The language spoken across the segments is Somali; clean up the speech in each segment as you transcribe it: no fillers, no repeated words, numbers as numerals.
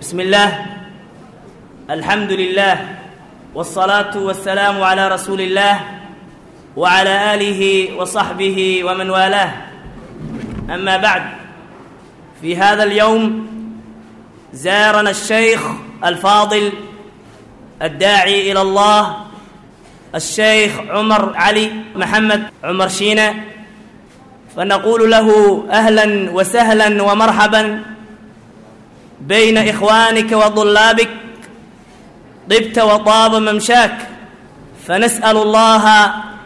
بسم الله الحمد لله والصلاة والسلام على رسول الله وعلى آله وصحبه ومن والاه. أما بعد، في هذا اليوم زارنا الشيخ الفاضل الداعي إلى الله الشيخ عمر علي محمد عمر شينة، فنقول له أهلا وسهلا ومرحبا بين إخوانك وطلابك، طبت وطاب ممشاك، فنسأل الله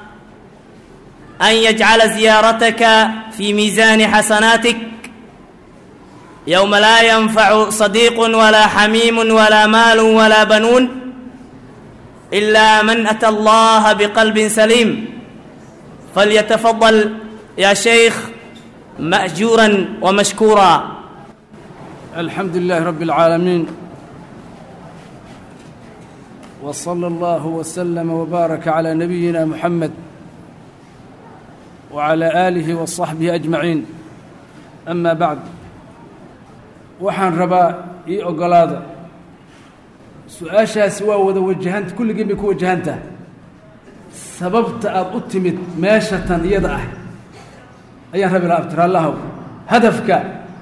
أن يجعل زيارتك في ميزان حسناتك يوم لا ينفع صديق ولا حميم ولا مال ولا بنون إلا من أتى الله بقلب سليم. فليتفضل يا شيخ مأجورا ومشكورا. الحمد لله رب العالمين، وصلى الله وسلم وبارك على نبينا محمد وعلى آله وصحبه أجمعين. أما بعد، waxaan rabaa ii ogolaada su-aashaasi waa wada wajahanta kulligeen bay ku wajahanta sababta aad u timid meeshatan iyada ah ayaan rabi lahaa abtiraallahow hadafka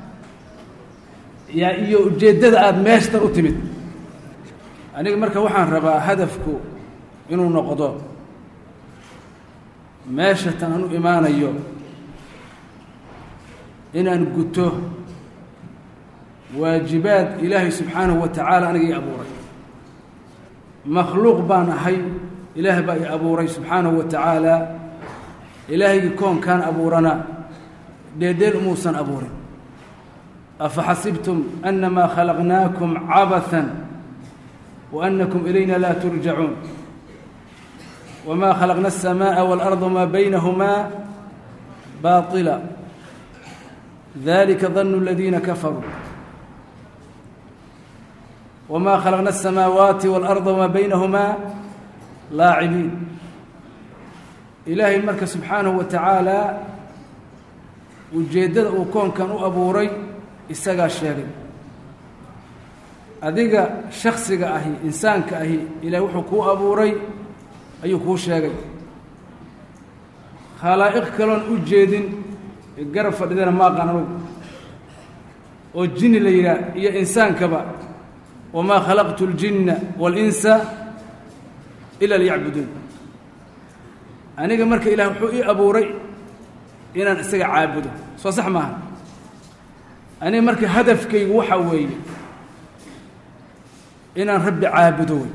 yaa iyo ujeeddada aad meeshatan u timid. aniga marka waxaan rabaa hadafku inuu noqdo meeshatan aan u imaanayo inaan guto waajibaad ilaahay subxaanahu wa tacaala aniga ii abuuray. makhluuq baan ahay, ilaah baa ii abuuray subxaanahu wa tacaala. ilaahaygii koonkaan abuurana dheedheel umuusan abuurin. afa xasibtum annamaa khalaqnaakum cabathan wa annakum ilayna laa turjacuun wamaa khalaqna alsamaaءa waalarda wamaa baynahumaa baatila dalika danu aladiina kafaruu وما خلقنا السماوات والأرض وما بينهما لاعبين. إلهي المركة سبحانه وتعالى ujeeddada uu koonkan u abuuray isagaa sheegay. adiga shaksiga ahi, insaanka ahi, ilaahay wuxuu kuu abuuray ayuu kuu sheegay. khalaa'iq kaloon u jeedin garab fadhidana ma aqaan anugu oo jinni la yidhaah iyo insaankaba wamaa khalaqtu اljinna waاlinsa ila liyacbuduun. aniga marka ilaah wuxuu ii abuuray inaan isaga caabudo, soo sax maaha. aniga marka hadafkaygu waxaa weeye inaan rabbi caabudo wey.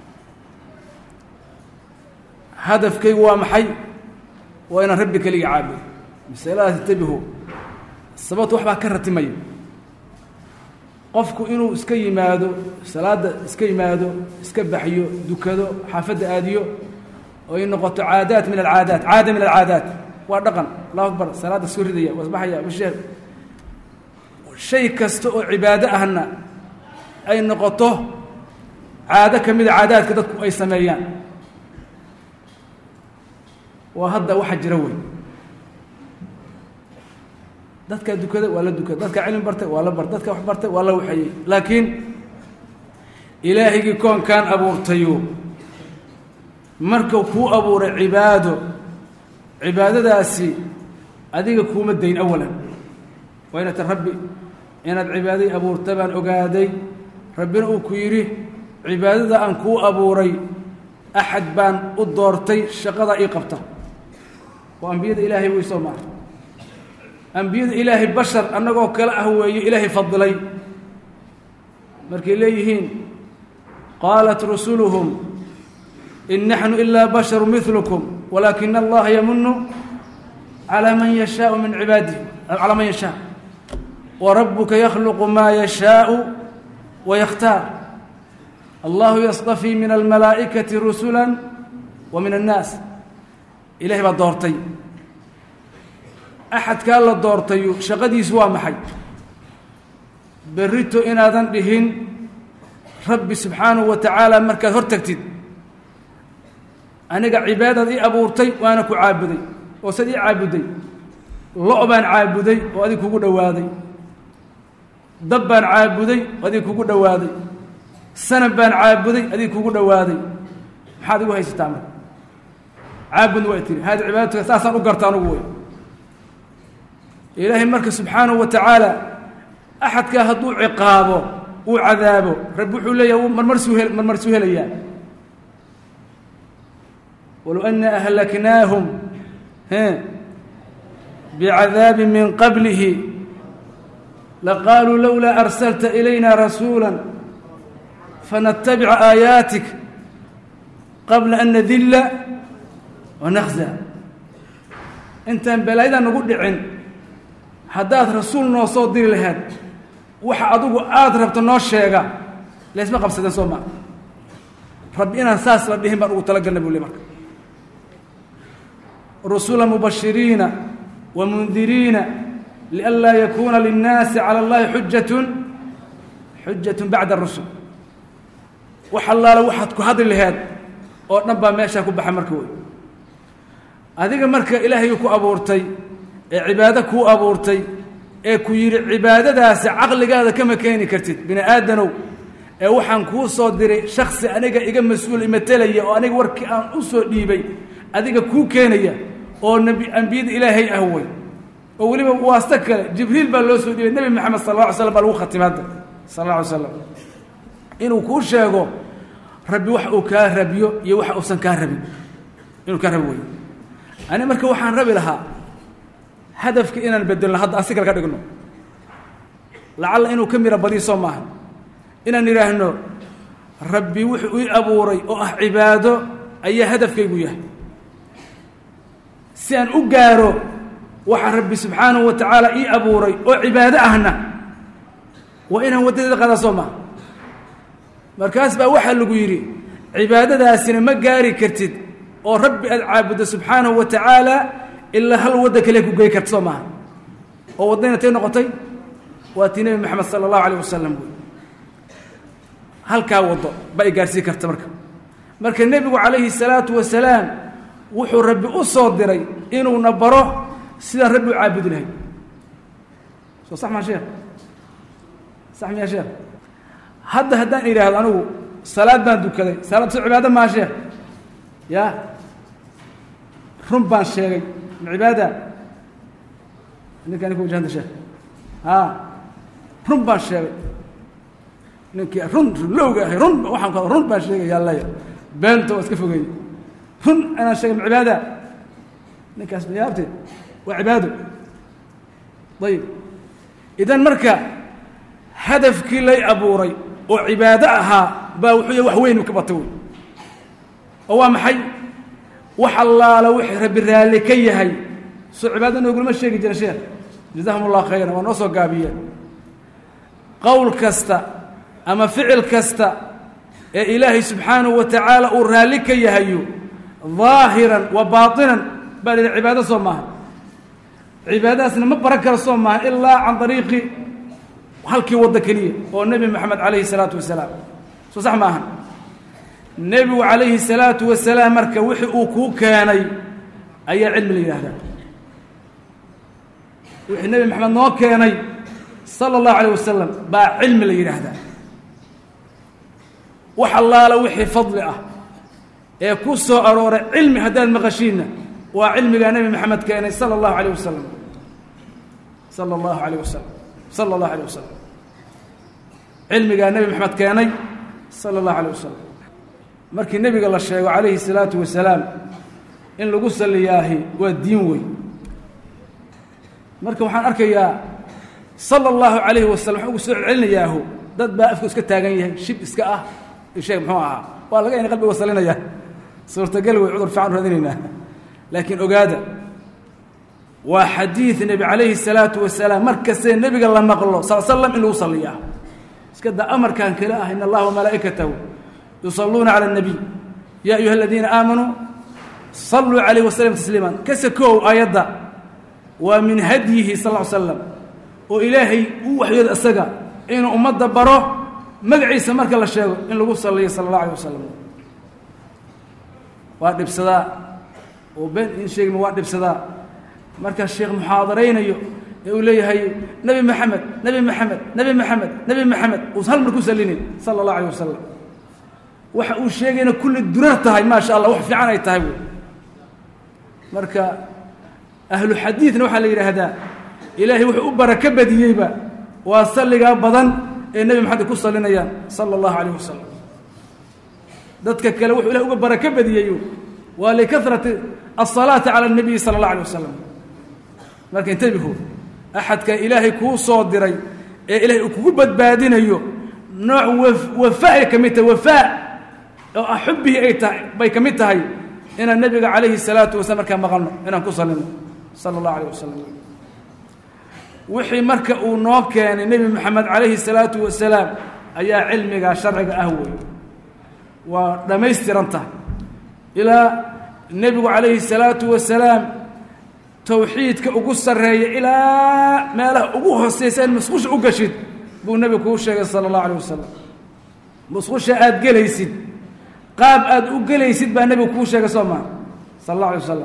hadafkaygu waa maxay? waa inaan rabbi keliga caabudo. masaladaas intabihu, sababta wax baa ka ratimaya. qofku inuu iska yimaado salaadda, iska yimaado, iska baxyo, dukado, xaafadda aadiyo, oo ay noqoto caadaat min alcaadaat, caada min alcaadaat, waa dhaqan. allahu akbar, salaadda soo ridaya, wasbaxaya, basheer. shay kasta oo cibaado ahna ay noqoto caado ka mida caadaadka dadku ay sameeyaan. waa hadda waxa jira wey. dadka dukada waa la dukada, dadka cilmi bartay waa la bartay, dadka wax bartay waa la waxeeyey. laakiin ilaahigii koonkaan abuurtayo markuu kuu abuuray cibaado, cibaadadaasi adiga kuuma dayn awalan. waa inata rabbi inaad cibaaday abuurta baan ogaaday. rabbina uu ku yidhi cibaadada aan kuu abuuray axad baan u doortay shaqada ii qabta. waa ambiyada ilaahay wey soo maaha. ambiyada ilaahay bashar annagoo kale ah weeye ilaahay fadilay. markay leeyihiin qaalat rusuluhum in naxnu ilaa basharu milukum walaakina allaha yamunu calaa man yashaau min cibaadihi, calaa man yashaa warabuka yakhluqu maa yashaau wayakhtaar. allahu yastafii min almalaa'ikati rusula wa min annaas. ilahay baa doortay. axadkaa la doortayu shaqadiisu waa maxay? berrito inaadan dhihin rabbi subxaanahu wa tacaala markaad hor tagtid aniga cibaadaad ii abuurtay waana ku caabuday oo sad ii caabuday lo' baan caabuday oo adig kugu dhowaaday dab baan caabuday adii kugu dhowaaday sanab baan caabuday adii kugu dhowaaday maxaad igu haysataa marka caabudna waa tiri hada cibaadatuka saasaan u garta anugu wey ilaahay marka subxaanahu wa tacaala axadkaa hadduu ciqaabo uu cadaabo rabbi wuxuu leeyahay marmarsuu helayaa walow ana ahlaknaahum bicadaabi min qablihi laqaaluu lowlaa arsalta ilayna rasuula fanatabica aayaatik qabla an nadilla wanakza intaan balaayadan nagu dhicin haddaad rasuul noo soo diri lahayd waxa adigu aada rabto noo sheega laysma qabsadeen soo maa rabbi inaan saas la dhihin baan ugu talagalna buu le marka rusula mubashiriina wamundiriina lianlaa yakuuna linnaasi cala allahi xujatun bacda arusul wax allaala waxaad ku hadli laheed oo dhan baa meeshaa ku baxa marka wey adiga marka ilaahay ku abuurtay ee cibaado kuu abuurtay ee ku yidhi cibaadadaasi caqligaada kama keeni kartid bini aadanow ee waxaan kuu soo diray shaksi aniga iga mas-uul imatelaya oo aniga warkii aan u soo dhiibay adiga kuu keenaya oo ambiyada ilaahay ah wey oo weliba waasto kale jibriil baa loo soo dhiibay nebi moxamed sal alla alay slam baa lagu khatimay hadda sal alla alay slam inuu kuu sheego rabbi wax uu kaa rabiyo iyo waxa uusan kaa rabin inuu kaa rabi wey ani marka waxaan rabi lahaa hadafka inaan bedelno hadda aan si kale ka dhigno lacalla inuu ka mira badiyo soo maaha inaan idhaahno rabbi wuxuu ii abuuray oo ah cibaado ayaa hadafkaygu yahay si aan u gaaro waxa rabbi subxaanahu wa tacaala ii abuuray oo cibaado ahna waa inaan waddadeeda qaadaa soo maaha markaas baa waxaa lagu yidhi cibaadadaasina ma gaari kartid oo rabbi aad caabuddo subxaanahu wa tacaala ilaa hal wadda kale ku gey karta soo maaha oo waddayna tay noqotay waa tii nebi moxamed sala allahu alayh wasalam wey halkaa waddo ba ay gaarsiin karta marka nebigu calayhi salaatu wasalaam wuxuu rabbi u soo diray inuuna baro sidaan rabbi u caabudi lahay soo sax maa sheekh sax miyaa sheekh hadda haddaan idhaahdo anigu salaad baan dukaday salaad soo cibaado maa sheekh ya run baan sheegay ma cibaada ninkaan ku wajahanta sheekh run baan sheegay ninkii runlowga ahay run baan sheegaya allaya beenta waa iska fogeeyey run inaan sheegay ma cibaada ninkaas mayaabte waa cibaado ayib idan marka hadafkii lay abuuray oo cibaado ahaa baa wuxuu yahay wax weyn ka bata wey oo waa maxay wax allaala wixii rabbi raalli ka yahay soo cibaado noogulama sheegi jira sheekh jazaahum allah khayran waa noo soo gaabiyeen qowl kasta ama ficil kasta ee ilaahay subxaanahu wa tacaala uu raalli ka yahayo daahiran wa baatinan baa la yidhi cibaado soo maaha cibaadadaasna ma baran karo soo maaha ilaa can dariiqi halkii waddo keliya oo nebi moxamed calayhi salaatu wasalaam soo sax maaha nebigu calayhi salaatu wasalaam marka wixii uu kuu keenay ayaa cilmi la yidhaahdaa wixii nebi moxamed noo keenay sala allahu alayh wasalam baa cilmi la yidhaahdaa wax allaala wixii fadli ah ee ku soo arooray cilmi haddaad maqashiinna waa cilmigaa nebi moxamed keenay sala allahu alayh wasalam sala allahu alayh wasalam sala allahu alayh wasalam cilmigaa nebi moxamed keenay sala allahu alayh wasalam markii nebiga la sheego calayhi salaatu wasalaam in lagu salliyaahi waa diin wey marka waxaan arkayaa sala allahu calayhi wasalam waxaan ugu soo celcelinayaahu dad baa afku iska taagan yahay shib iska ah sheeg muxuu ahaa waa laga ina qalbiga wasalinaya suurtagal wey cudur fiican raadinaynaa laakiin ogaada waa xadiid nebi calayhi salaatu wasalaam mar kastee nebiga la maqlo sal slam in lagu salliyaa iska daa amarkan kale ah in allaha wamalaa'ikatahu yusalluuna cala الnabiy ya ayuha aladiina aamanuu saluu calayh wasalam tasliiman kase koow aayadda waa min hadyihi sal ll ly slam oo ilaahay uu waxyooda isaga inuu ummadda baro magaciisa marka la sheego in lagu salliyo sala اllah alيh wasalam waa dhibsadaa oo been in sheegma waa dhibsadaa marka sheekh muxaadaraynayo إليه هي نبي محمد نبي محمد نبي محمد نبي محمد وهل مركو سلينين صلى الله عليه وسلم وحقوا شيء كل الدنيا تهاي ما شاء الله وحفي عنا يتهاي مركا أهل الحديث نوحى لي هذا إلهي وحقوا بركة بديبة وصلي بدن النبي محمد كو صلينا صلى الله عليه وسلم ذاتك كلا وحقوا إلهي بركة بديبة ولكثرة الصلاة على النبي صلى الله عليه وسلم لكن انتبهوا أحد كإلهي كو صادري إلهي كو بدبادين أيوه نوع وفاء كميته وفاء أحبه أي باي كميته هاي إن النبي عليه الصلاة والسلام كان مغنى إن كصلنا صلى الله عليه وسلم وحي مركا ونوك يعني النبي محمد عليه الصلاة والسلام أي علمك شرعك أهوي ولما يسترنته إلى النبي عليه الصلاة والسلام توحيدك أقص الرأي إلى ما له أقوه السيسان مسخوش أقشد بو النبي كوشة صلى الله عليه وسلم مسخوش أد قليسد قاب أد قليسد بأ النبي كوشة صلى الله عليه وسلم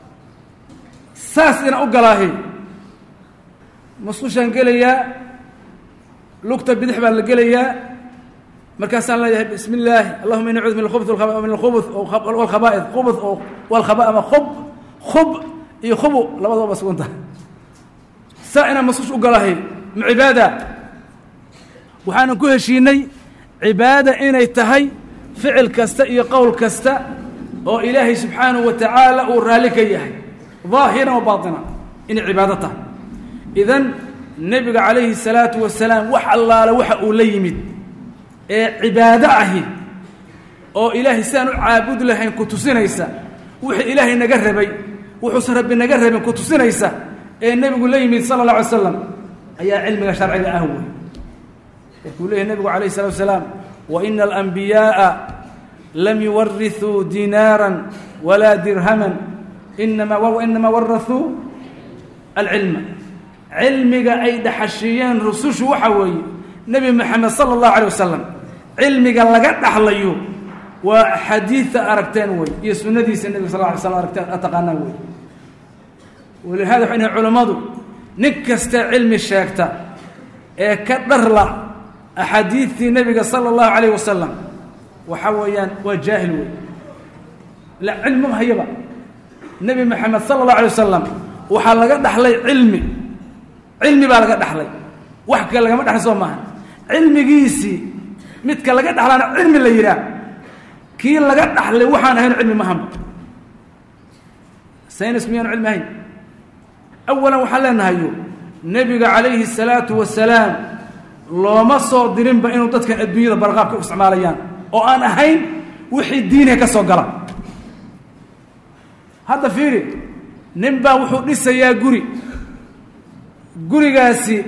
ساسنا أقلاهي مسخوش أنقليا لقطة بدحبة لقليا مركز الله بسم الله اللهم إني أعوذ من الخبث والخبائث خبث والخبائث خب يخبو لبضوا بس وانت سائنا مسخوش أقلاهي مع عبادة وحنا نكون شيني عبادة إن يتهي فعل كستا إيه قول كستا أو إلهي سبحانه وتعالى ورالك إياه ظاهرا وباطنا إن عبادته إذن النبي عليه الصلاة والسلام وح الله لوح أوليمد عبادته أو إلهي سان عابد له إن كتسين يسا وح إلهي نجربي وحسن ربي نجرب إن كتسين يسا النبي أوليمد صلى الله عليه وسلم أي علم شرعي الأهوي يقول له النبي عليه الصلاة والسلام وإن الأنبياء لم يورثوا دينارا ولا درهما وإنما ورثوا العلم علمك أيد حشيان رسوش وحوي نبي محمد صلى الله عليه وسلم علمك لقد أحليو وحديث أركتان وي يسوى نديس النبي صلى الله عليه وسلم أركتان أتقانا وي ولهذا حين علماء نكست علم الشاكتا كدر له أحاديث النبي صلى الله عليه وسلم وحويان وجاهل لا علم هيبة النبي محمد صلى الله عليه وسلم وحلقة دحلي علمي بالقى دحلي وحكى لقى ما دحسوا معه علمي قيسي متك لقى دحلنا علم اللي يرى كي لقى دحلي وحنا هنا علم مهم سينسميان علم هي أولا وحلنا هيو النبي عليه الصلاة والسلام لو ما صادرين بإنه تذكر الدنيا برغاب كاستعماليان أو أنا هين وحي الدين كسوقلا هذا فيري نبا وحو لسه يا قري قاسي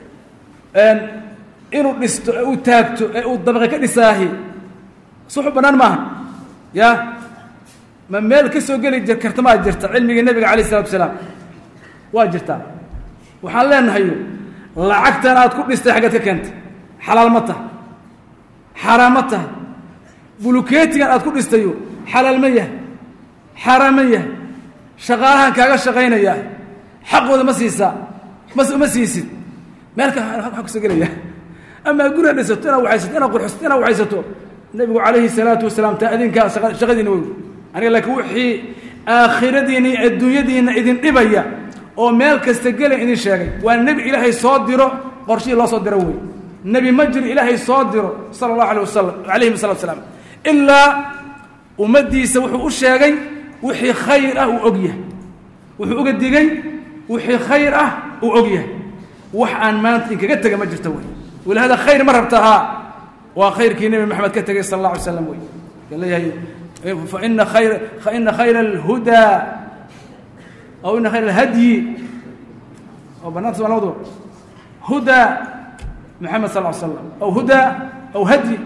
إنه لست أو تابتو أو الضبغة كنساهي صحب بنان معهم يا من مالك سوقلي جركرت ما جرت علمي النبي عليه الصلاة والسلام واجرتها وحلنا هيو لعقتنا تكون استحقتك أنت حلال متى حرامتها بلوكيتي أنا تكون استيو حلال مية حرامية شغالها كاغا شغينا يا حق ولا مسيسا مسيسد مالك حق سقليا أما يقول أنا ستنا وعيستنا أنا أقول حستنا وعيسته النبي عليه الصلاة والسلام تأذين شغدين ويقول أنا لك وحي آخر ديني الدنيا دين إذن إبيا oo meel kasta galay in sheegay waa nabi ilaahay soo diro qorshii la soo diro way nabi majri ilaahay soo diro sallallahu alayhi wasallam illa umadiisa wuxuu u sheegay wixii khayr ah uu ogyahay wuxuu uga digay wixii khayr ah uu ogyahay wax aan maanta kaga taga ma jirto way wala hada khayr marabtaha wa khayrkii nabi maxamed ka tagay sallallahu alayhi wasallam way kaleeyahay fa inna khayra al-huda أو إن خير الهدي أو بنات الموضوع هدى محمد صلى الله عليه وسلم أو هدى أو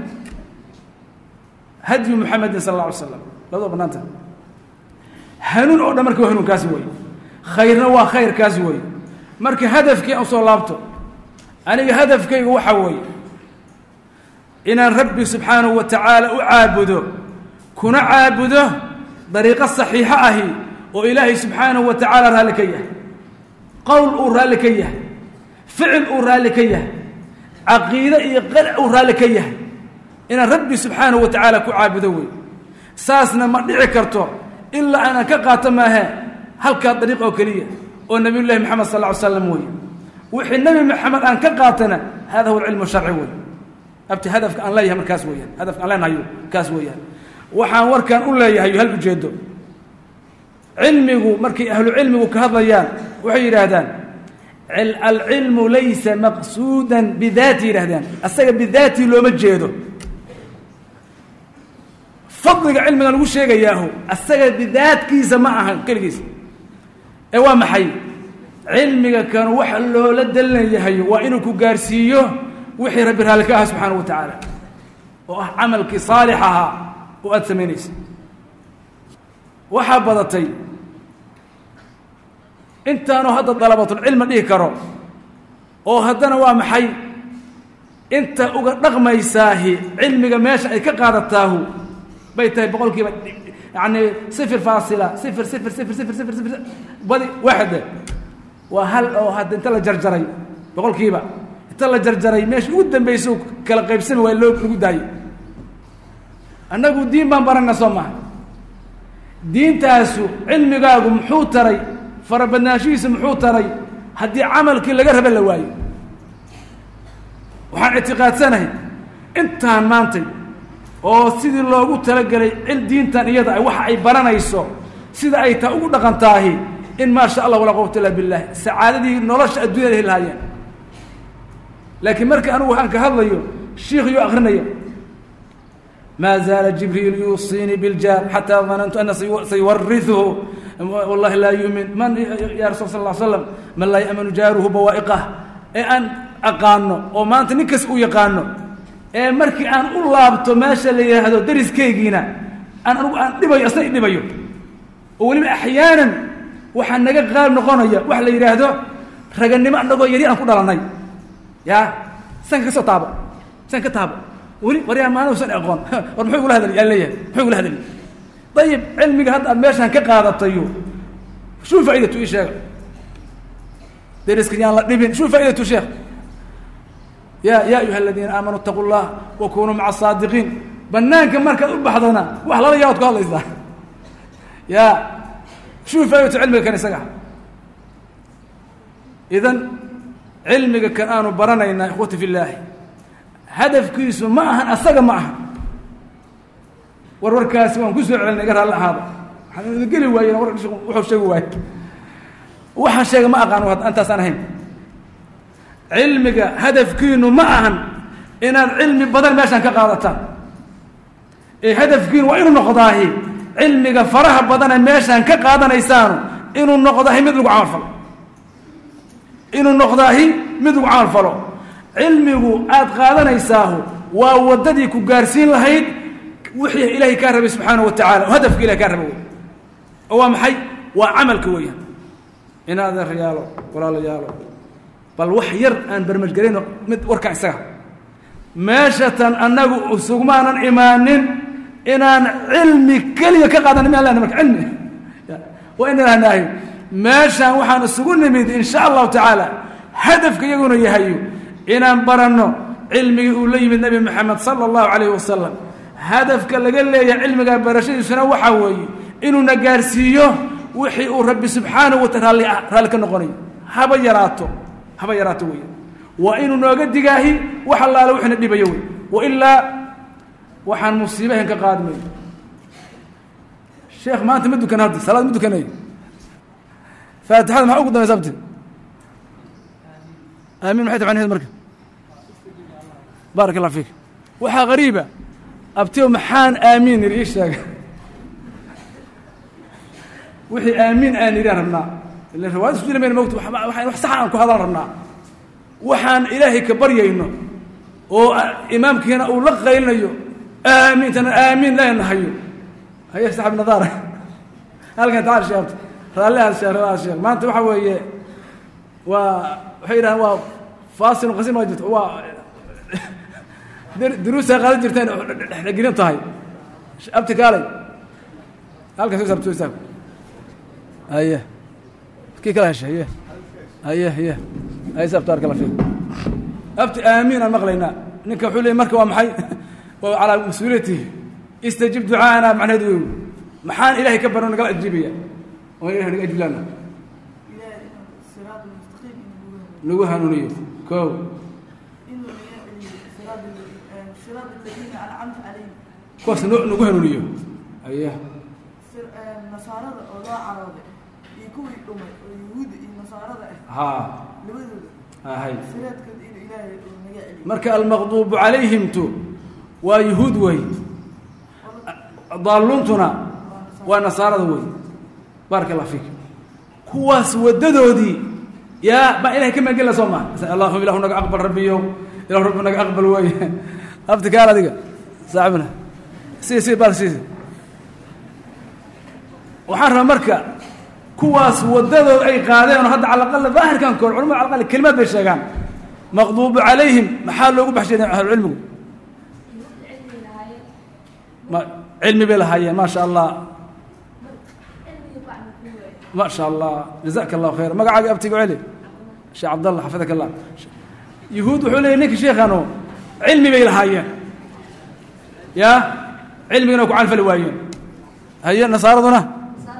هدي محمد صلى الله عليه وسلم لا ضو بناتها هنون أو مركب هنون كاسوي خيرنا وخير كاسوي مركب هدف كي أوصل لابته أنا هدف كي هو حوي إن الرب سبحانه وتعالى أعابده كنا عابده طريقة صحيحة أهي وإلهي سبحانه وتعالى رالكيه qowl uu raalli ka yahay ficil uu raalli ka yahay caqiide iyo qanac uu raalli ka yahay inaan rabbi subxaanahu wa tacaala ku caabudo wey saasna ma dhici karto ilaa aanan ka qaato maahe halkaa dariiq oo keliya oo nabiyullahi moxamed sal lla ly slam weeye wixii nebi maxamed aan ka qaatana hada huwa alcilmu sharci wey abti hadafka aan leeyahay markaas weeyaan hadafka aan leenahayo kaas weeyaan waxaan warkaan u leeyahay hal ujeedo cilmigu markay ahlu cilmigu ka hadlayaan waxay yidhaahdaan alcilmu laysa maqsuudan bidaati yidhahdaan asaga bidaatii looma jeedo fadliga cilmiga lagu sheegayaahu asaga bidaadkiisa ma ahan keligiisa ee waa maxay cilmiga kan waxa loola dalinayahay waa inuu ku gaarsiiyo wixii rabbi raalli ka aha subxaanahu wa tacaala oo ah camalkii saalix ahaa oo aada samaynaysa waxaa badatay intaanu hadda dalabatulcilmi dhihi karo oo haddana waa maxay inta uga dhaqmaysaahi cilmiga meesha ay ka qaadataahu bay tahay boqolkiiba yani sifir faasila sifir sifir sifir sifir sifir sifir badi waaxde waa hal oo hadda inta la jarjaray boqolkiiba inta la jarjaray meesha ugu dambaysa kala qaybsami waa lagu daayay annagu diin baan baranna soo maha diintaasu cilmigaagu muxuu taray farabadnaanshihiisa muxuu taray haddii camalkii laga raba la waayo waxaan ictiqaadsanahay intaan maantay oo sidii loogu talagelay diintan iyada ay waxa ay baranayso sida ay taa ugu dhaqantaahi in maa sha allah walaa quwata illa billah sacaadadii nolosha adduunyada heli lahaayeen laakiin marka anugu waxaan ka hadlayo shiikhiyuu akrinaya maa zaala jibriil yuusiinii biljaar xataa danantu ana sayuwariثuhu wallahi laa yumin man ya rasul sal slam man laa ya'manu jaaruhu bawaa'iqah ee aan aqaano oo maanta nin kas uu yaqaano ee markii aan u laabto meesha la yidhaahdo dariskeygiina anugu aan dhibayo asna i dhibayo oo weliba axyaanan waxaa naga qaab noqonaya wax la yidhaahdo raganimo anagoo yari aan ku dhalanay ya sanka ka soo taabo san ka taabo weli waryaa maanuusan aqoon war muxuu igula hadlay aan leeyahay muxuu igula hadlay ayib cilmiga hadda aad meeshaan ka qaadatayo shuu faa'idatu ii sheega dariska yaan la dhibin shuu faa'idatu sheekh ya ayuha aladiina aamanuu itaquu llah wa kunuu maca asaadiqiin banaanka markaad u baxdana wax lala yaabad ku hadlaysaa ya shuu faa'idatu cilmiga kan isaga idan cilmiga kan aanu baranayna ikhwati fi llaahi hadafkiisu ma ahan asaga ma aha warkaasi waan ku soo celinay iga raalli ahaada waxaan idin geli waayen wuxuu sheegi waaye waxaan sheega ma aqaan intaasaan ahayn cilmiga hadafkiinu ma ahan inaad cilmi badan meeshaan ka qaadataan ee hadafkiinu waa inuu noqdaahi cilmiga faraha badane meeshaan ka qaadanaysaanu inuu noqdaahi mid lagu camal falo inuu noqdaahi mid lagu camal falo cilmigu aada qaadanaysaahu waa waddadii ku gaarsiin lahayd wixii ilaahay kaa rabay subxaanahu wa tacala oo hadafka ilahay kaa raba wey oo waa maxay waa camalka weeyaan in adeerayaalo walaalayaalo bal wax yar aan barmajgarayno mid warkaan isaga meeshatan annagu isugumaanan imaanin inaan cilmi keliya ka qaadana miaan lena marka cilmi waa in ilahnaahay meeshaan waxaan isugu nimid in sha allahu tacaala hadafka iyaguna yahayo inaan baranno cilmigii uu la yimid nebi moxamed sala allahu calayhi wasalam hadafka laga leeyahay cilmigaa barashadiisuna waxaa weeye inuuna gaarsiiyo wixii uu rabbi subxaanahu wa taala raalli ka noqonayo haba yaraato wey waa inuu nooga digaahi wax allaale wixna dhibayo wey wailaa waxaan musiibahan ka qaadmay sheekh maanta ma dukan hadda salaad ma dukanayo faatixada maxaa ugu dambaysa abti aamin maxay tabanheed marka baaraka allah fiik waxaa qariiba abtiyo maxaan aamiin iri ii sheega wixii aamiin aan idhaan rabnaa ila riwaayad isku jira mayna mogta wax saxa aan ku hadal rabnaa waxaan ilaahay ka baryayno oo imaamkiina uu la qaylinayo aamiintana aamiin leenahayo haya saxab nadaara halkan taal sheekh raalli hal sheekh maanta waxa weeye waa waxay yidhahdaan waa faasil qasin waa jirto waa duruusa qaadan jirteen dhexgelin tahay abti kaalay halkan soo sabto isaab haye kii kala heshay هي هاي سبتارك الله فيك أبت آمين المغلينا نك حولي مركب ومحي وعلى مسؤوليته استجب دعاءنا مع ندوي محان إلهي كبرنا قال أجيبية وإلهي نجيب لنا نوها نونية كو صراط الذين أنعمت عليهم كوس نوها نونية أيه النصارى الله عربي يكون يهود النصارى ها لبدو هاي صراط الإلهي مركا المغضوب عليهم تو ويهود وي ضالونتنا ونصارى وي بارك الله فيك كواس وددودي يا ما إلهي كما قال سوما اللهم إله نك أقبل ربي يوم إله ربنا أقبل وي أفتك على ذيك صعبنا سي بار سي وحرها مركا كواس وددود أي قادين وهذا على الأقل ظاهر كان كل علماء على الأقل كلمات بالشجان مغضوب عليهم محل لو بحشين أهل العلم ما علمي بالهاي ما شاء الله ما شاء الله جزاك الله خير ما قاعد أبتقوا عليه شيخ عبد الله حفظك الله يهود وحولي إنك شيخ أنا علمي بالهاي يا علمي أنا وعارف الوايين هيا النصارى ذنا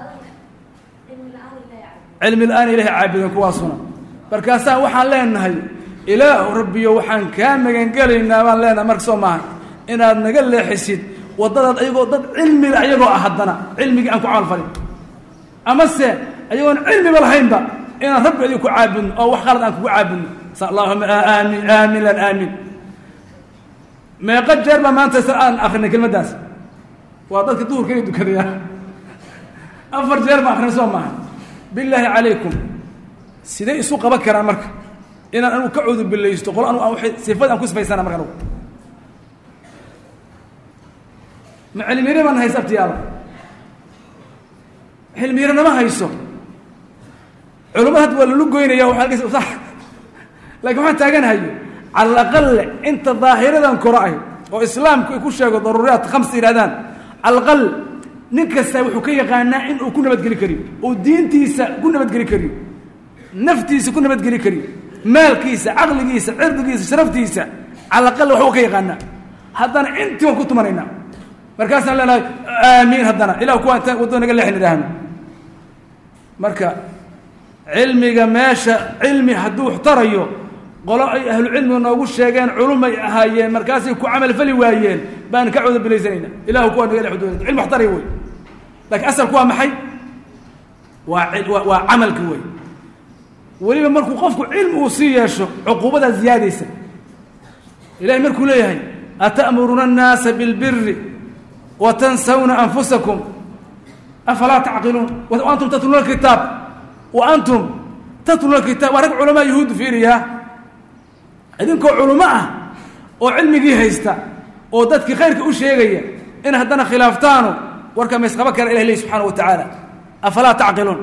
علم الآن إله عابدين كواسنا بركاسا وحن لنا هي إله ربي وحن كان مجنقل إن ما لنا مركز معه إن نقل حسيد وضد أيقو ضد علم أيقو أحدنا علمي أنكو عارف فريق أمس أيقو علمي بالهين با إن ربي أيقو عابد أو خالد أنكو عابد اللهم آمين آمين آمين ما قد جرب ما أنت الآن آخرنا كلمة داس وضد كدور كيدو كذا أفر جرب آخرنا سوا معه بالله عليكم سيدي سوق بكر أمرك إن أنا كعوذ بالله يستقول أنا أو سيفاد أنكو سفيسان أمرك مع الميرة ما هي سبتي الله الميرة ما هي سو علماء هدول لقوين يا وحلقة صح لكن ما تاجن هاي على الأقل أنت ظاهرة كرائي وإسلام يكون شيء ضروريات 5 إرادان على الأقل نكسر وحكي قانا إن وكنا بتقولي كريم ودين تيسا كنا بتقولي كريم نفتيسا كنا بتقولي كريم مال كيسا عقل كيسا عرض كيسا شرف تيسا على الأقل وحكي قانا هذا أنت وكنت مرينا مركزنا لنا آمين هذانا إلى كوانت ودنا قال إحنا رهنا مركا علمي جماشة علمي حدوح تريو قالوا أهل العلم ونقول شيئان علوم هايين مركزي كعمل فلي وايين بان كعوذ بالليزين إله كوان قال حدود علم احتريوي لكن أسأل كوان محي وعمل كوي ولما مركو قفكو علم وصية عقوبة زيادة إلهي مركو ليه أتأمرون الناس بالبر وتنسون أنفسكم أفلا تعقلون وأنتم تتلون الكتاب وأنتم تتلون الكتاب ورق علماء يهود في رياه إذنكم علماء وعلمي جيه يستا ودتك خيرك وشيء إن هدنا خلافتانه وركم يسقبك إلى الله سبحانه وتعالى أفلا تعقلون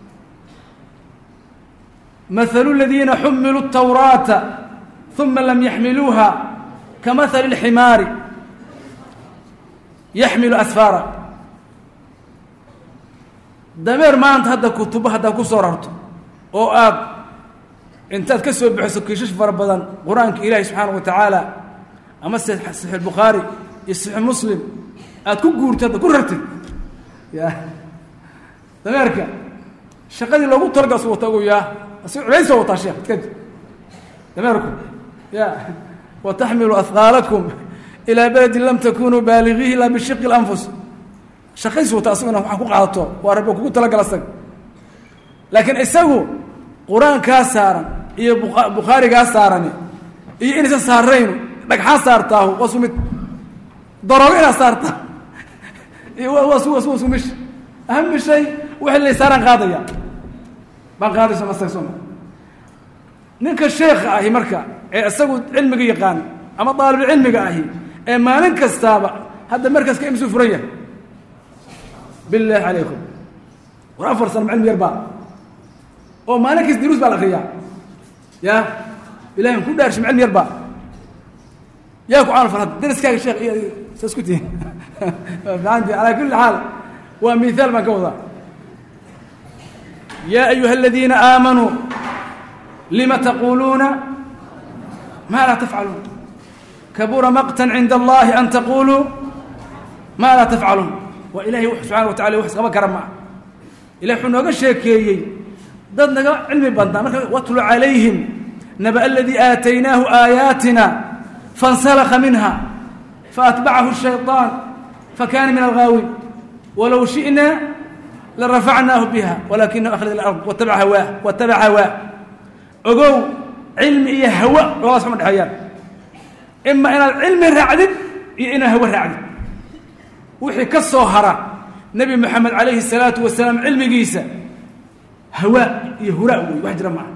مثل الذين حملوا التوراة ثم لم يحملوها كمثل الحمار يحمل أسفارا دمير ما أنت هذا كتب هذا كسررت أو أب أنت تكسب بحسك يشوف ربنا قرآنك إلهي سبحانه وتعالى أما صحيح البخاري صحيح مسلم أتكون قرت هذا كررت يا دميرك شقدي لو قلت تلقى صوته يا ليس صوت الشيخ كذا دميركم يا وتحمل أثقالكم إلى بلد لم تكونوا بالغيه إلا بالشق الأنفس شخص وتأصيلنا وحقوق عطوا وربك قلت لك لصق لكن إسقوا قرآن كاسارا إيه بخاري كاسارني إيه إنسان سارين لك حصارته وصمت ضروري صارته إيه وصو مش أهم شيء وحل سارن قاضية ما قاضي سما نك الشيخ أهي مركا إسقوا علمك يقان أما طالب العلم أهي ما ننكس تابع هذا المركز كيم سفرية بالله عليكم ورافر صنم علم يربع وما ننكس دروس بالأخرياء يا بالله يكون دارش علم يربع ياكو عارف هذا درس كاي الشيخ ساسكتي عندي على كل حال ومثال ما كوضع يا أيها الذين آمنوا lima taquuluuna maa laa tafcaluun kabura maqtan cinda allahi an taquluu maa laa tafcaluun waa ilahay subxana wa tacala wax isqaban kara maaha ilahi wuxuu nooga sheekeeyey dad naga cilmi badnaa marka watlu calayhim naba aladii aataynaahu aayaatina fansalakha minha faatbacahu shayطaan fakana min alghaawiin walow shi'na larafacnaahu biha walakinahu akhlada ila ard watabaca hawaa ogow cilmi iyo hawa labadaas uma dhexeeyaan ima inaad cilmi raacdid iyo inaad hawa raacdid wixii ka soo hara nebi moxamed calayhi الsalaatu wasalaam cilmigiisa hawaa iyo huraa wey wax jira maaha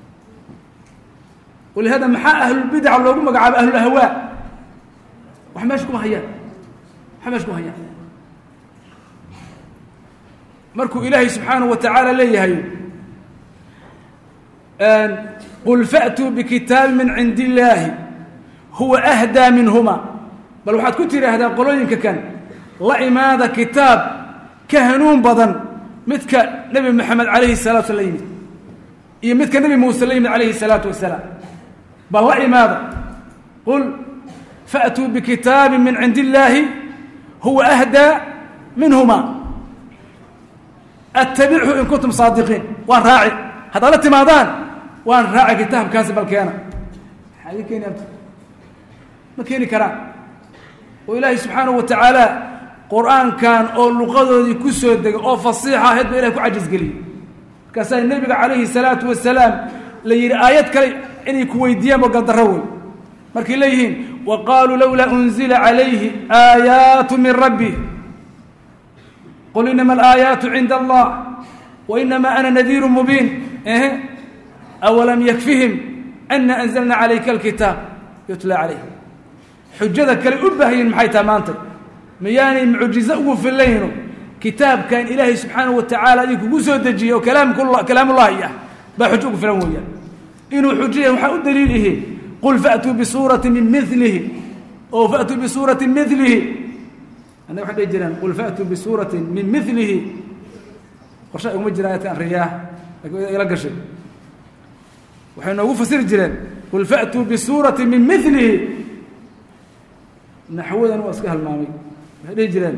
walihada maxaa ahlulbidaca loogu magacaabo ahlulahwaa wax meesha kuma hayaan wax meesha kuma hayaan markuu ilaahay subxaanaه wa tacaala leeyahay qul fa'tuu bikitaabi min cindi illaahi huwa ahdaa minhuma bal waxaad ku tidhaahdaa qolooyinka kan la imaada kitaab ka hanuun badan midka nebi moxamed calayhi الsalatu sla la yimid iyo midka nebi muuse la yimid calayhi الsalaatu wasalaam bal la imaada qul fa'tuu bikitaabi min cindi illaahi huwa ahdaa minhuma attabichu in kuntum saadiqiin waan raaci haddaad la timaadaan waan raaci kitaabkaasi bal keena maxaa ii keeni abta ma keeni karaan oo ilaahay subxaanahu wa tacaala qur-aankan oo luqadoodii ku soo degay oo fasiixa ahayd ba ilahay ku cajisgeliyey markaasaa nebiga calayhi salaatu wasalaam la yidhi aayad kale inay ku weydiiyaan oo gardarro wey markay leeyihiin wa qaaluu lowlaa unzila calayhi aayaatu min rabbi qul inama alaayaatu cinda allah wa inama ana nadiiru mubiin awalam yakfihim ana anzalna calayka alkitaab yutla calayhim xujada kale u baahayen maxay taha maanta miyaanay mucjizo ugu filayno kitaabkan ilaahay subxaanahu wa tacaala idin kugu soo dejiyey oo kalaamullahi ah baa xujo ugu filan weeyaan inuu xujaya waxaa u daliil ihi qul fa'tuu bisuurati min milihi oo fa'tuu bisuurati milihi annaga waxay dhihi jireen qul fa'tuu bisuuratin min milihi qorsha iguma jira ayadka anriyaah ila gashay waxay noogu fasiri jireen qul fa'tuu bisuuratin min milihi naxwadan waa iska halmaamay waxay dhihi jireen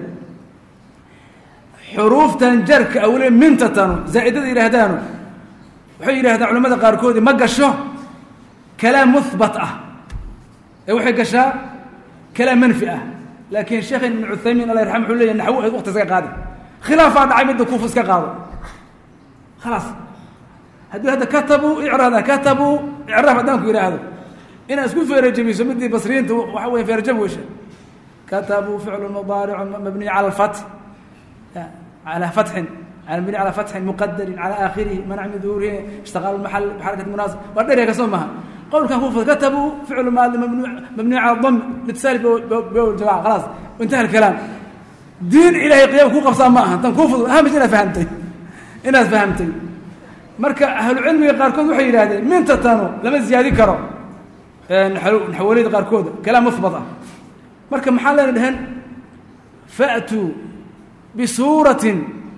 xuruuftan jarka awle mintatanu zaa'idada yidhaahdaanu waxay yidhahdaan culamada qaarkoodii ma gasho kalaam muhbat ah ee waxay gashaa kalaam manfi ah laakiin sheekhan ibn cuthaymiin alla yarxam wuxuu leeyahy naxwo waqti iska qaadi khilaafaa dhacay midda kuufa iska qaado khalaas haddii hadda katabuu icraada katabuu icraab haddaan ku yidhaahdo inaad isku feerajabiso midii basriyiinta waxa weya feerajab weysha katabuu ficlu mudaaricu mabniy cala alfath على فتح مبني على فتح مقدر على آخره منع من ظهوره اشتغال المحل بحركة مناسبة وردير يا كسمها قول كان كتبوا فعل ماضي مبني على الضم للتسالي بالجماعة خلاص وانتهى الكلام دين إلهي قيام كوكب صامها انت كوفض اهم شيء انا فهمتي الناس فهمتي مركا اهل العلم قاركود وحي هذا من تتانو لما زيادة كرو نحوليد قاركود كلام مثبطة مركا محل الهن فأتوا بصورة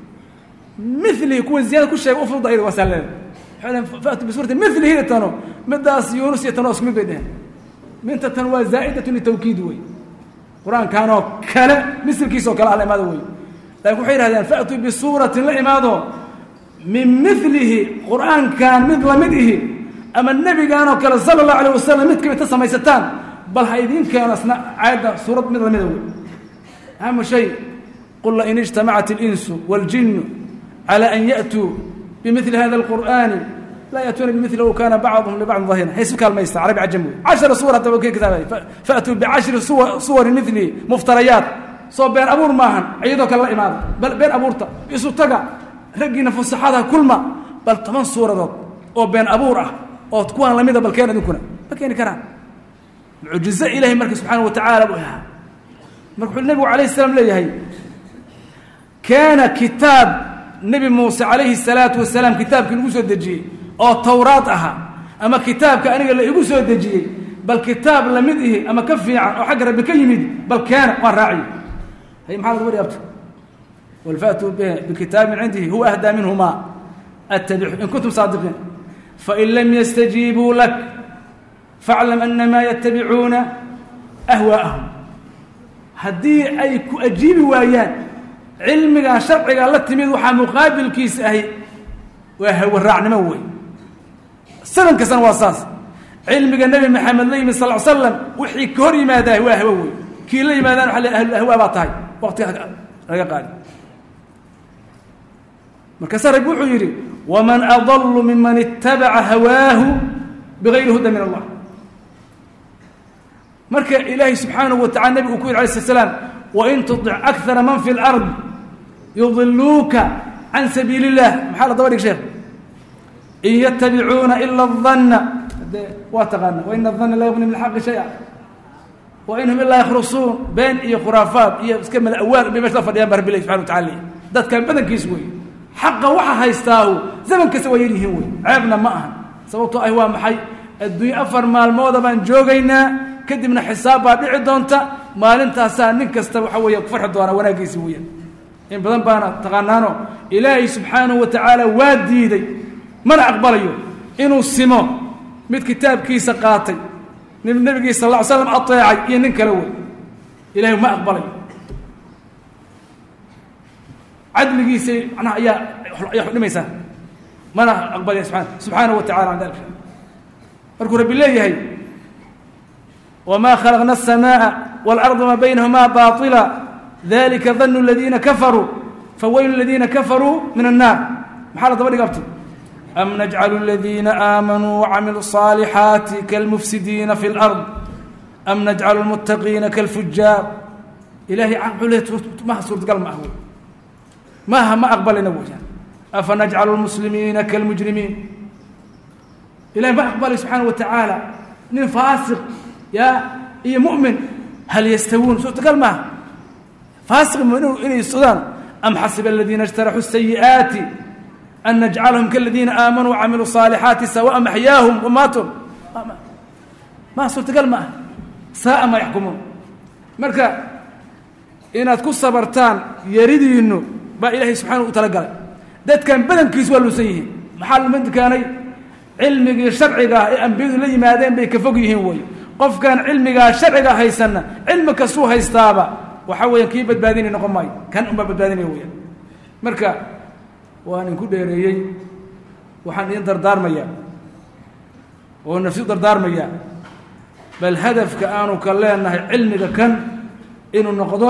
مثله يكون زيادة كل شيء أفرض أيضا وسلم حين فأتوا بصورة مثله هي تنو مداس يونس يتنوس من بينهم من تتنوى زائدة لتوكيد وي قرآن كانوا كلا مثل كيسو كلا على ماذا وي لكن حين هذا فأتوا بصورة لعماده من مثله قرآن كان مثل مده أما النبي كانوا كلا صلى الله عليه وسلم مثل يتسمى يستان بل هيدين كانوا أثناء عادة صورة مثل مده وي أهم شيء قل إن اجتمعت الإنس والجن على أن يأتوا بمثل هذا القرآن لا يأتون بمثله وكان بعضهم لبعض ظهيرا حيث كان الميسر عربي عجمي 10 صور توكيل كتابه فأتوا ب10 صور مثلي مفتريات صوب بين أبور ماهن عيدوك الله إمام بل بين أبورتا يسو تقع رقينا فصحاتها كل ما بل 8 صورة ضد أو بين أبوره أو تكون لميذا بل كان دكنا بكين كرام معجزة إلهي مركز سبحانه وتعالى مركز النبي عليه السلام ليه كان كتاب نبي موسى عليه الصلاة والسلام كتاب كان يقول دجي أو توراة أها أما كتاب كأنه يقول دجي بل كتاب لمده أما كفي أو حق ربك يمد بل كان راعي هي محاضرة وري أبت والفأتوا بكتاب من عنده هو أهدى منهما أتبع إن كنتم صادقين fain lam yastajiibuu lak faaclam anamaa yatabicuuna ahwaa'ahum haddii ay ku ajiibi waayaan cilmigaa sharcigaa la timid waxaa muqaabilkiisa ahi waa hawaraacnimo wey sanan kastana waa saas cilmiga nebi maxamed la yimid sal l slam wixii ka hor yimaadaah waa hawo wey kii la yimaadaan waa le ahlulahwaa baa tahay waqtiga laga qaadi markaasa rabbi wuxuu yidhi waman adallu miman itabaca hawaahu bigayri huda min allah marka ilaahay subxaanahu wa tacala nebigu uu ku yidhi alay slat slaam wain tutic akara man fi lard yudiluuka can sabiili illah maxaa la daba dhig sheekh in yatabicuuna ila danna de waa taqaana waina danna laa yugni min alxaqi shaya wa in hum ilaa yakhrusuun been iyo khuraafaad iyo iska mala awaal bay meesha la fadhiyaan ba rabbi ilahi subxana wa tacala dadkan badankiis wey xaqa waxa haystaahu zaman kasta waa yaryihiin wey ceebna ma aha sababtoo ah waa maxay adduunye 4 maalmooda baan joogaynaa kadibna xisaab baa dhici doonta maalintaasaa nin kasta waxa weeye ku farxi doonaa wanaaggiisi weeyaan in badan baana taqaanaano ilaahay subxaanahu wa tacaala waa diiday mana aqbalayo inuu simo mid kitaabkiisa qaatay nin nebigiisa sal lla ly slam ateecay iyo nin kale wey ilaahay ma aqbalayo cadligiisa macnaha ayaa xudhimaysaa mana aqbalaya subxaanahu wa tacala can dalika markuu rabbi leeyahay wma khalaqna الsmaaءa wاlأrضa ma baynahuma baطila dalika danu اladiina kafaruu fawaylu اladiina kafaruu min الnaar maxaa la daba dhig abti am najcalu اladiina aamanuu wacamiluu الصaalixaati kalmufsidiina fi اlأrض am najcalu اlmuttaqiina kalfujaar ilahay wuxuu le maha suurtagal ma ah wey maaha ma aqbalina weyaan afa najcalu اlmuslimiina kalmujrimiin ilahay ma aqbalay subxaanaه wa tacaala nin faasiq ya iyo mu'min hal yastawuun suurtagal maaha faasiq inay sudaan am xasiba aladiina اjtaraxuu الsayi'aati an najcalahum kaladiina aamanuu wacamiluu الصaalixaati sawaءa maxyaahum wamaatum ma suurtagal ma ah saa'a ma yaxkumuun marka inaad ku sabartaan yaridiinu baa ilaahay subxaanahu u talagalay dadkan badankiis waa luusan yihiin maxaa lumid keenay cilmigii sharciga ah ee ambiyadu la yimaadeen bay ka fog yihiin wey qofkaan cilmigaa sharciga haysanna cilmi kastuu haystaaba waxaa weeyaan kii badbaadinay noqon maayo kan unbaa badbaadinaya weyaan marka waan idinku dheereeyey waxaan idin dardaarmayaa oo nafsi u dardaarmayaa bal hadafka aanu ka leenahay cilmiga kan inuu noqdo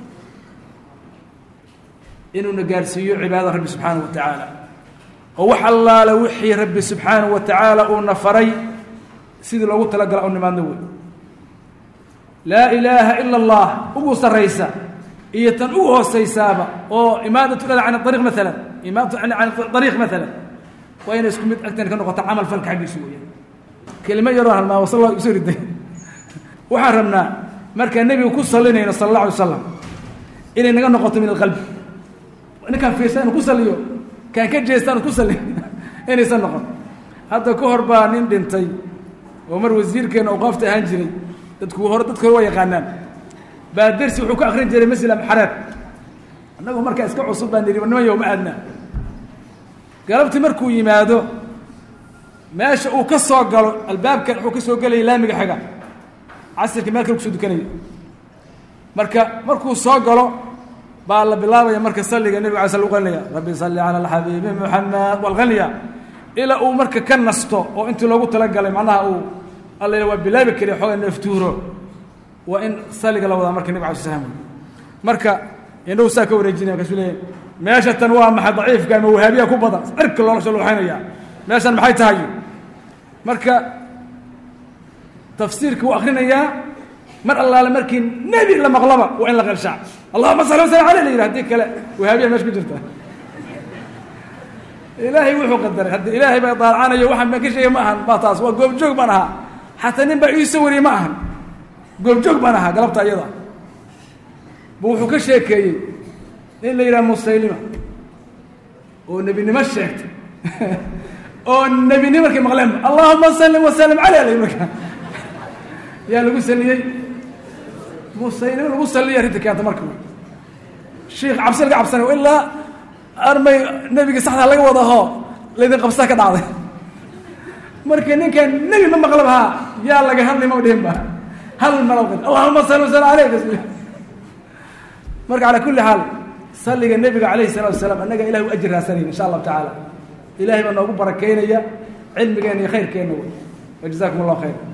inuuna gaarsiiyo cibaadada rabbi subxaanahu wa tacaala oo wax allaale wixii rabbi subxaanahu wa tacaala uuna faray sidii loogu talagala u nimaadna wey laa ilaaha ila allah ugu sarraysa iyo tan ugu hoosaysaaba oo imaadatu can ariiq maalan imaadatu can ariiq maalan waa inay isku mid agtan ka noqota camal falka xaggiisu weeyaan kelimo yaroo halmaa wasal la isu riday waxaan rabnaa markaan nebiga ku salinayno sala allah alay wasalam inay naga noqoto min alqalbi ninkaan fiirsa inu ku saliyo kaan ka jeesta inu ku saliyo inaysan noqon hadda ka hor baa nin dhintay oo mar wasiirkeena awqaafta ahaan jiray dadka hore waa yaqaanaan baa dersi wuxuu ka akrin jiray masjid amxareed annagu markaa iska cusub baan nidhi niman yowma aadna galabtii markuu yimaado meesha uu ka soo galo albaabkan wuxuu ka soo gelayay laamiga xiga casirka meel kale kusoo dukanaya marka markuu soo galo baa la bilaabaya marka salliga nebiga alay sl u qalinaya rabbi salli cala alxabiibi muxamed walqaniya ilaa uu marka ka nasto oo intii loogu talagalay macnaha uu alla waa bilaabi kari xooga naftuuro waa in saliga la wadaa marka nabig alay slam marka indhahu saa ka wareejinaya markaasuu leeyahy meesha tan waa maxay daciifka ama wahaabiya ku badan cirka loola soo luuxaynaya meeshan maxay tahay marka tafsiirka wuu akrinayaa mar allaale markii nebi la maqlaba waa in la qelshaa allahuma salli wasalam aleyh la yidhi hadii kale wahaabiya meesha ku jirta ilaahay wuxuu qadaray haddi ilaahay baa daarcanayo waxaan baan ka sheegay ma ahan baa taas waa goobjoog baan ahaa xataa nin baa iisoo wariyey ma ahan goobjoog baan ahaa galabta iyada bu wuxuu ka sheekeeyey nin la yidhaha musaylima oo nebinimo sheegtay oo nebinimo markay maqleen allahuma sallim wasalim caley ala marka yaa lagu saliyey musaylima lagu saliya arrinta keenta marka shiikh cabsi laga cabsanayo ilaa armay nebigii saxdaa laga wadaho laydin qabsaa ka dhacday marka ninkan nabi ma maqlabaha yaa laga hadlay ma dhimba hal malawqad allahumma salli wa sallim alayka marka ala kulli hal salliga nabiga alayhi salatu wasalam annaga ilaahu ajr raasani insha Allah ta'ala ilaahi baa noogu barakeynaya cilmigeena iyo khayrkeena wa jazakumullahu khayr